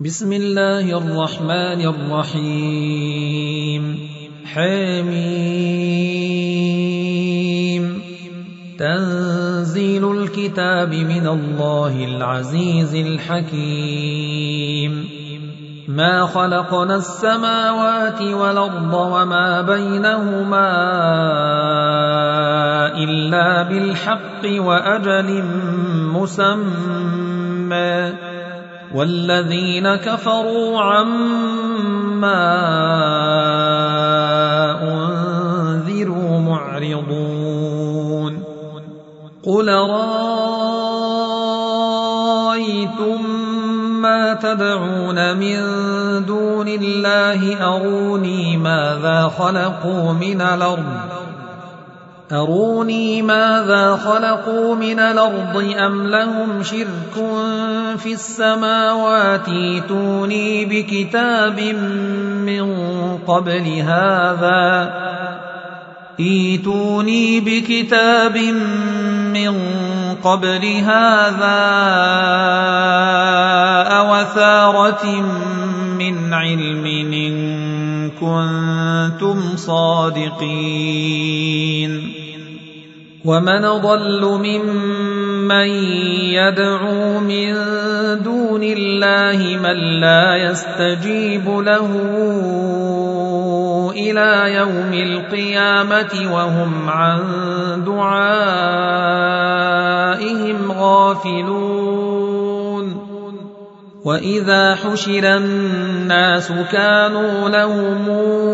بسم الله الرحمن الرحيم حميم تنزيل الكتاب من الله العزيز الحكيم ما خلقنا السماوات والأرض وما بينهما إلا بالحق وأجل مسمى والذين كفروا عما أنذروا معرضون قل رأيتم ما تدعون من دون الله أروني ماذا خلقوا من الأرض أم لهم شرك في السماوات ائتوني بكتاب من قبل هذا أوثارة من علم إن كنتم صادقين ومن ضل ممن يدعو من دون الله من لا يستجيب له إلى يوم القيامة وهم عن دعائهم غافلون وإذا حشر الناس كانوا لهم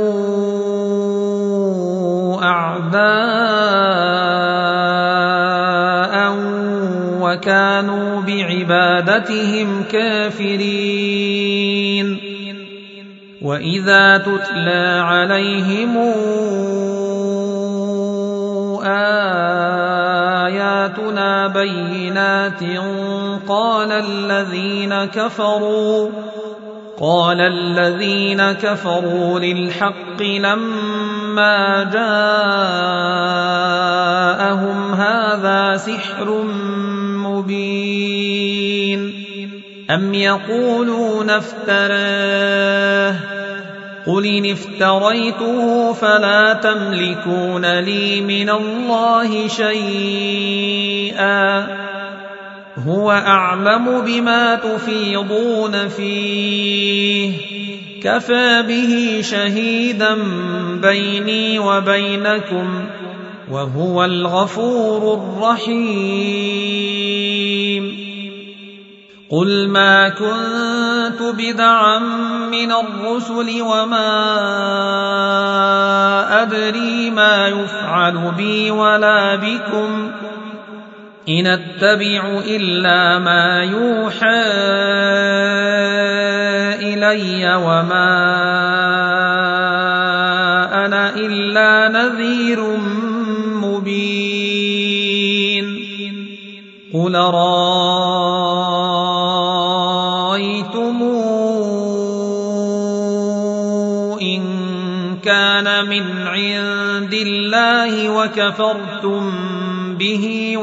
أعداء وكانوا بعبادتهم كافرين وإذا تتلى عليهم آياتنا بينات قال الذين كفروا للحق لما جاءهم هذا سحر مبين أم يقولون افتراه قل إن افتريته فلا تملكون لي من الله شيئا هو أعلم بما تفيضون فيه كفى به شهيدا بيني وبينكم وهو الغفور الرحيم قل ما كنت بدعا من الرسل وما أدري ما يفعل بي ولا بكم إن أتبع إلا ما يوحى إلي وما أنا إلا نذير مبين قل رأيتم إن كان من عند الله وكفرتم به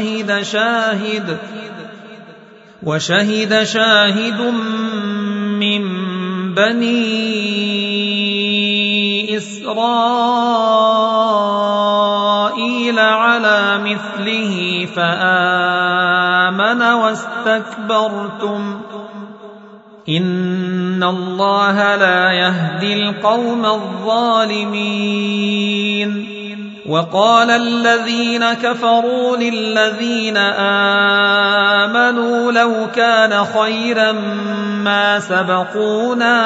وشهد شاهد من بني إسرائيل على مثله فآمن واستكبرتم إن الله لا يهدي القوم الظالمين وقال الذين كفروا للذين آمنوا لو كان خيرا ما سبقونا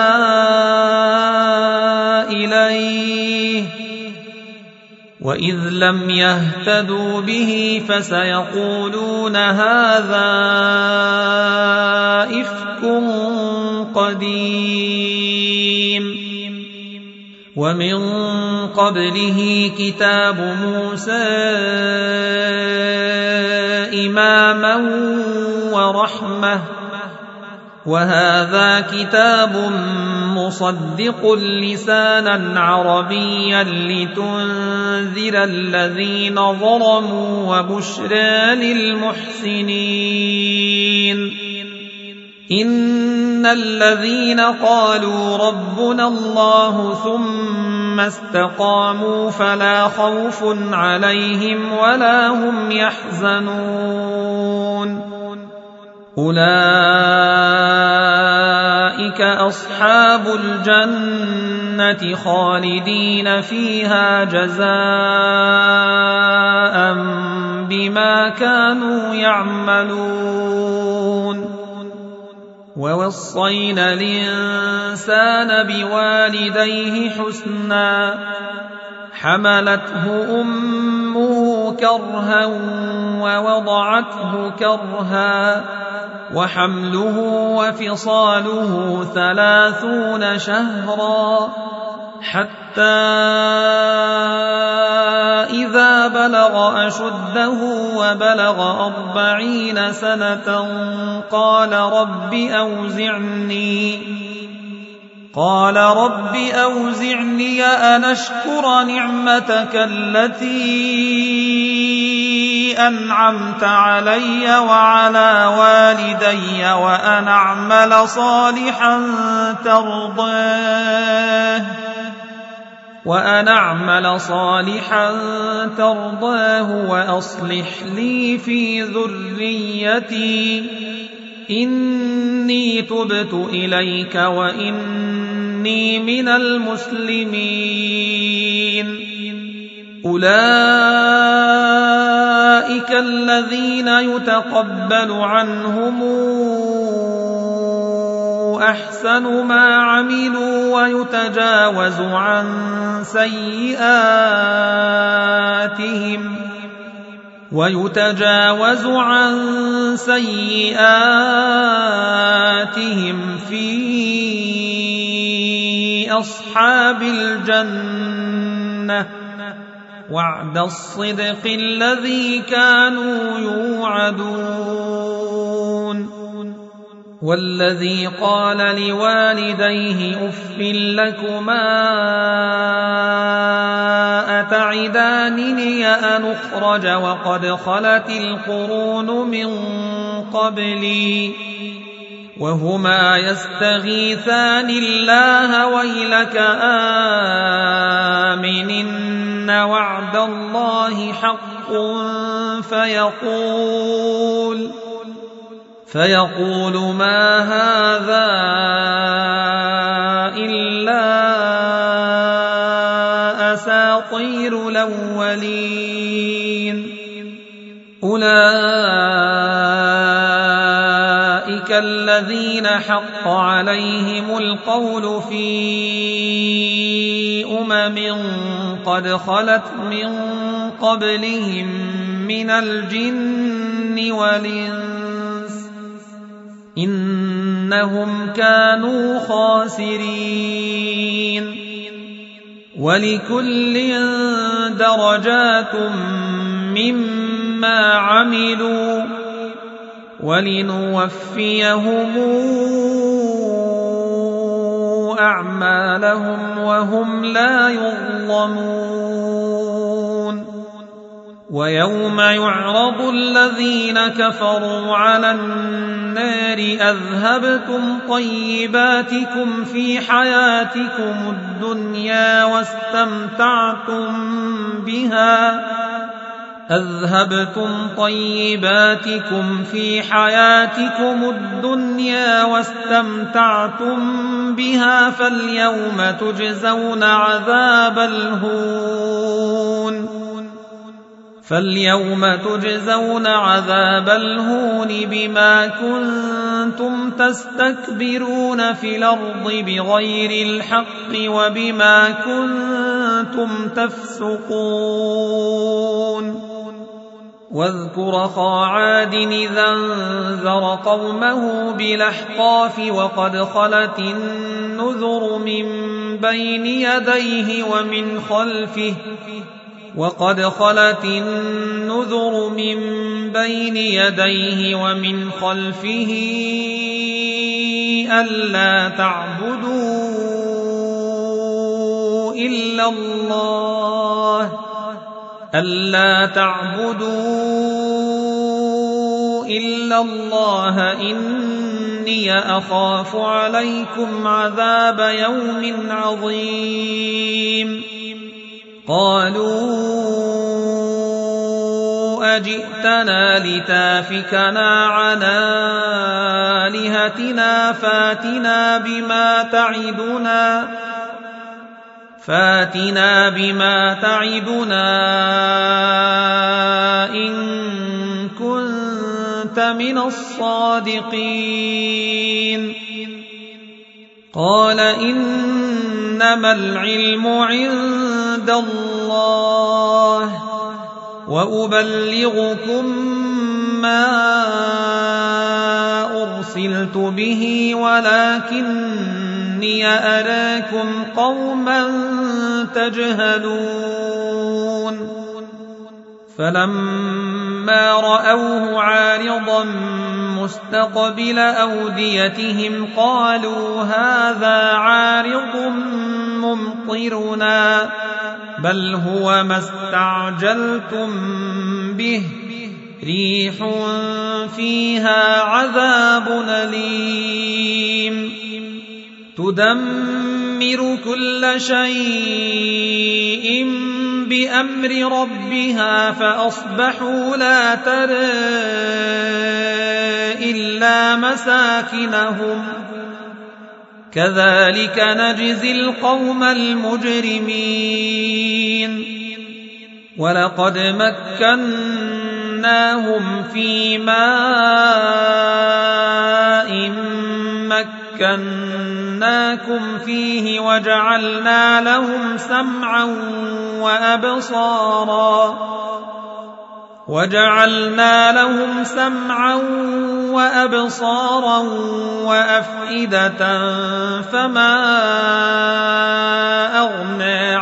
إليه وإذ لم يهتدوا به فسيقولون هذا إفك قديم ومن قبله كتاب موسى إماما ورحمة وهذا كتاب مصدق لسانا عربيا لتنذر الذين ظلموا وبشرى للمحسنين إن الذين قالوا ربنا الله ثم استقاموا فلا خوف عليهم ولا هم يحزنون أولئك أصحاب الجنة خالدين فيها جزاء بما كانوا يعملون ووصينا الإنسان بوالديه حسنا حملته أمه كرها ووضعته كرها وحمله وفصاله 30 شهرا حتى إذا بلغ أشده وبلغ 40 سنة قال رب أوزعني أن أشكر نعمتك التي أنعمت علي وعلى والدي وأن أعمل صالحا ترضاه وأصلح لي في ذريتي إني تبت إليك وإني من المسلمين أولئك الذين يتقبل عنهم أحسن ما عملوا ويتجاوز عن سيئاتهم في أصحاب الجنة وعد الصدق الذي كانوا يوعدون والذي قال لوالديه أف لكما أتعدانني أن أخرج وقد خلت القرون من قبلي وهما يستغيثان الله ويلك آمن إن وعد الله حق فيقول ما هذا إلا أساطير الأولين أولئك الذين حق عليهم القول في قد خلت من قبلهم من الجن والإنس إنهم كانوا خاسرين ولكل درجات مما عملوا ولنوفيهم أعمالهم وهم لا يظلمون ويوم يعرض الذين كفروا على النار أذهبتم طيباتكم في حياتكم الدنيا واستمتعتم بها فاليوم تجزون عذاب الهون بما كنتم تستكبرون في الأرض بغير الحق وبما كنتم تفسقون واذكر أخا عاد إذا انذر قومه بالأحقاف وقد خلت النذر من بين يديه ومن خلفه ألا تعبدوا إلا الله إني إني أخاف عليكم عذاب يوم عظيم قالوا أجئتنا لتافكنا عن آلهتنا فاتنا بما تعدنا إن كنت من الصادقين قال إنما العلم عند الله وأبلغكم ما أرسلت به ولكني أراكم قوما تجهلون فلما رأوه عارضا مستقبل أوديتهم قالوا هذا عارض ممطرنا بل هو ما استعجلتم به ريح فيها عذاب أليم تدمر كل شيء بأمر ربها فأصبحوا لا ترى إلا مساكنهم كذلك نجزي القوم المجرمين ولقد مكناهم في ماء مكناكم فيه وجعلنا لهم سمعا وأبصارا وأفئدة فما أغنى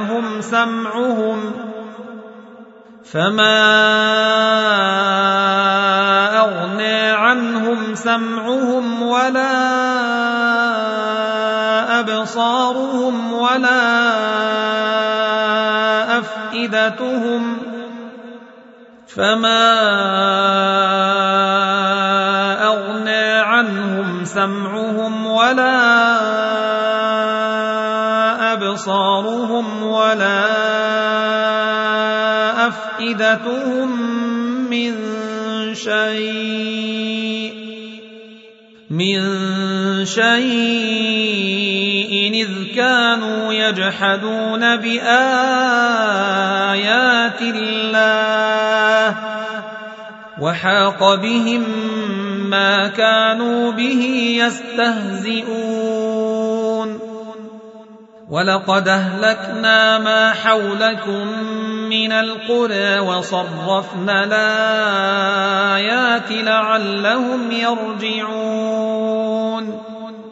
عنهم سمعهم ولا أبصارهم ولا أفئدتهم من شيء إذ كانوا يجحدون بآيات الله وحاق بهم ما كانوا به يستهزئون ولقد أهلكنا ما حولكم من القرى وصرفنا الآيات لعلهم يرجعون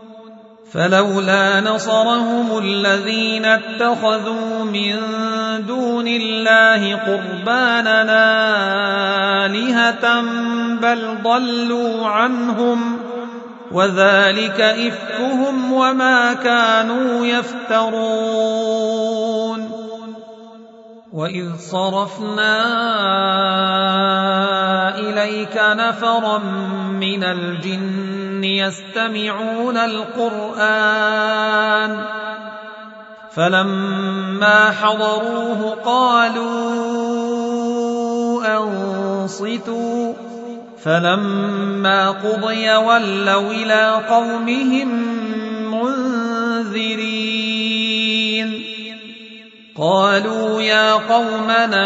فلولا نصرهم الذين اتخذوا من دون الله قربانا آلهة بل ضلوا عنهم وذلك إفكهم وما كانوا يفترون وإذ صرفنا إليك نفرا من الجن يستمعون القرآن فلما حضروه قالوا أنصتوا فلما قضي ولوا إلى قومهم منذرين قالوا يا قومنا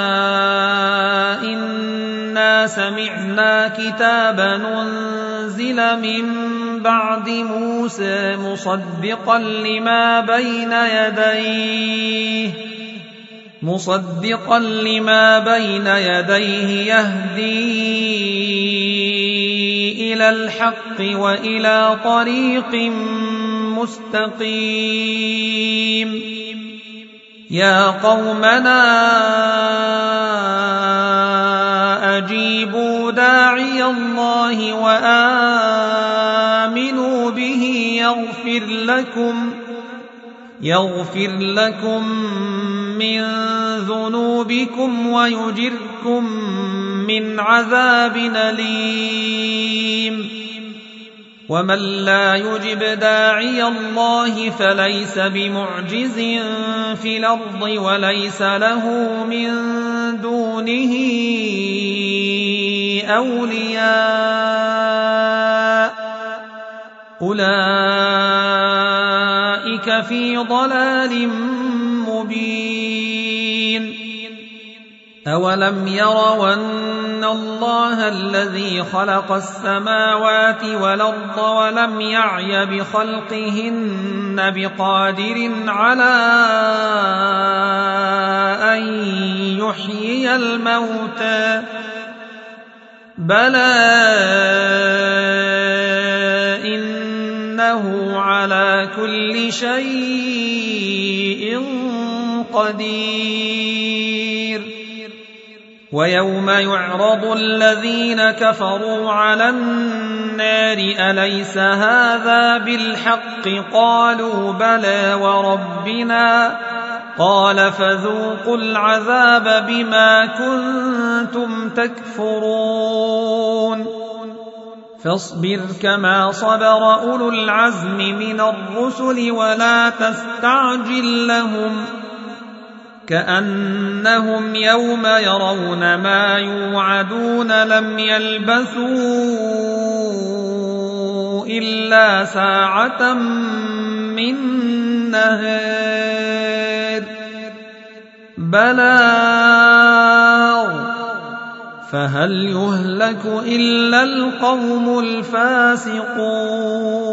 إنا سمعنا كتابا أنزل من بعد موسى مصدقا لما بين يديه يهدي إلى الحق وإلى طريق مستقيم يا قومنا أجيبوا داعي الله وآمنوا به يغفر لكم من ذنوبكم ويجركم من عذاب أليم ومن لا يجب داعي الله فليس بمعجز في الأرض وليس له من دونه أولياء أولئك في ضلال مبين أولم يروا أن الله الذي خلق السماوات والأرض ولم يعي بخلقهن بقادر على أن يحيي الموتى بلى إنه على كل شيء قدير ويوم يعرض الذين كفروا على النار أليس هذا بالحق قالوا بلى وربنا قال فذوقوا العذاب بما كنتم تكفرون فاصبر كما صبر أولو العزم من الرسل ولا تستعجل لهم كأنهم يوم يرون ما يوعدون لم يلبثوا إلا ساعة من نهار بلاغ فهل يهلك إلا القوم الفاسقون